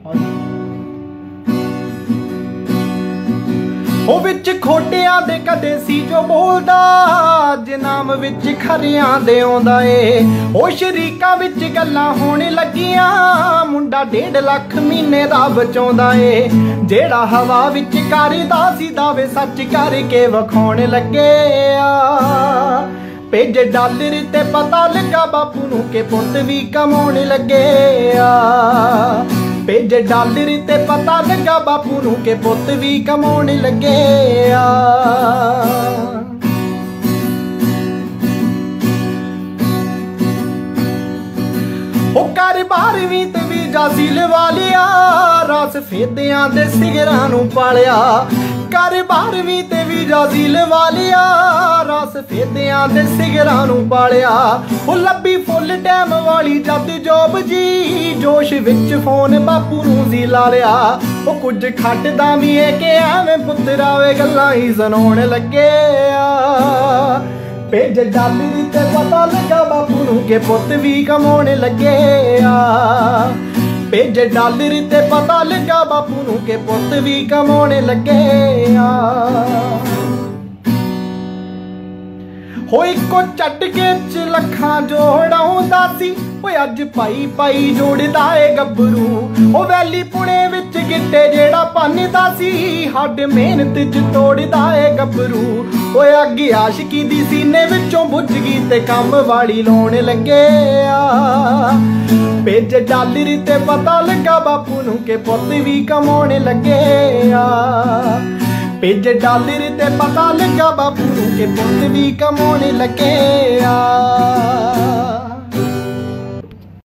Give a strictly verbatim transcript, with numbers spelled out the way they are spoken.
ਉਹ ਵਿੱਚ ਖੋਟਿਆਂ ਦੇ ਕਦੇ ਸੀ ਜੋ ਬੋਲਦਾ, ਜਨਾਮ ਵਿੱਚ ਖਰਿਆਂ ਦੇ ਆਉਂਦਾ ਏ। ਉਹ ਸ਼ਰੀਕਾਂ ਵਿੱਚ ਗੱਲਾਂ ਹੋਣ ਲੱਗੀਆਂ, ਮੁੰਡਾ ਡੇਢ ਲੱਖ ਮਹੀਨੇ ਦਾ ਬਚਾਉਂਦਾ ਏ। ਜਿਹੜਾ ਹਵਾ ਵਿੱਚ ਕਰਦਾ ਸੀ ਦਾਵੇ ਸੱਚ ਕਰਕੇ ਵਿਖਾਉਣ ਲੱਗੇ ਆ। ਭੇਜੇ ਡਾਲਰ ਤੇ ਪਤਾ ਲੱਗਾ ਬਾਪੂ ਨੂੰ ਕਿ ਪੁੱਤ ਵੀ ਕਮਾਉਣ ਲੱਗੇ ਆ। ਭੇਜੇ ਡਾਲਰ ਤੇ ਪਤਾ ਲੱਗਾ ਬਾਪੂ ਨੂੰ ਕਿ ਪੁੱਤ ਵੀ ਕਮਾਉਣ ਲੱਗੇ ਆ। ਉਹ ਘਰ ਬਾਰਵੀਂ ਤੇ ਵੀ ਜਾਸੀ ਲਵਾ ਲਿਆ, ਰਸ ਫੇਦਿਆਂ ਦੇ ਸਿਗਰਾਂ ਨੂੰ ਪਾਲਿਆ। ਘਰ ਬਾਰਵੀਂ ਤੇ ਵੀ ਜਾਸੀ ਲਵਾ ਲਿਆ, ਰਸ ਫੇਦਿਆਂ ਦੇ ਸਿਗਰਾਂ ਨੂੰ ਪਾਲਿਆ। ਉਹ ਲੱਭੀ ਫੁੱਲ ਟਾਈਮ ਵਾਲੀ ਜਦ ਜੋਬ ਜੀ, ਜੋਸ਼ ਵਿੱਚ ਫੋਨ ਬਾਪੂ ਨੂੰ ਸੀ ਲਾ ਲਿਆ। ਉਹ ਕੁਝ ਖੱਟਦਾ ਵੀ ਏ ਕਿ ਐਵੇਂ ਪੁੱਤਰਾ ਵੇ ਗੱਲਾਂ ਹੀ ਸੁਣਾਉਣ ਲੱਗੇ ਆ। ਭੇਜ ਡਾਲਰ ਤੇ ਪਤਾ ਲੱਗਾ ਬਾਪੂ ਨੂੰ ਕਿ ਪੁੱਤ ਵੀ ਕਮਾਉਣ ਲੱਗੇ ਆ। ਭੇਜ ਡਾਲਰ ਤੇ ਪਤਾ ਲੱਗਾ ਬਾਪੂ ਨੂੰ ਕਿ ਪੁੱਤ ਵੀ ਕਮਾਉਣ ਲੱਗੇ ਆ। ਹੋ ਇੱਕੋ ਝਟਕੇ ਚ ਲੱਖਾਂ ਜੋੜਾਉਂਦਾ ਸੀ, ਓਏ ਅੱਜ ਪਾਈ ਪਾਈ ਜੋੜਦਾ ਏ ਗੱਭਰੂ। ਉਹ ਵੈਲੀ ਪੁਣੇ ਵਿੱਚ ਗਿੱਟੇ ਜਿਹੜਾ ਪੰਨਦਾ ਸੀ, ਹੱਡ ਮਿਹਨਤ ਚ ਤੋੜਦਾ ਏ ਗੱਭਰੂ। ਓਏ ਅੱਗ ਆਸ਼ਕੀ ਦੀ ਸੀਨੇ ਵਿੱਚੋਂ ਬੁੱਝ ਗਈ ਤੇ ਕੰਮ ਵਾਲੀ ਲਾਉਣ ਲੱਗੇ ਆ। ਭੇਜ ਡਾਲਰ ਤੇ ਪਤਾ ਲੱਗਾ ਬਾਪੂ ਨੂੰ ਕਿ ਪੁੱਤ ਵੀ ਕਮਾਉਣ ਲੱਗੇ ਆ। ਭੇਜ ਡਾਲਰ ਤੇ ਪਤਾ ਲੱਗਾ ਬਾਪੂ ਨੂੰ ਕਿ ਪੁੱਤ ਵੀ ਕਮਾਉਣ ਲੱਗੇ ਆ।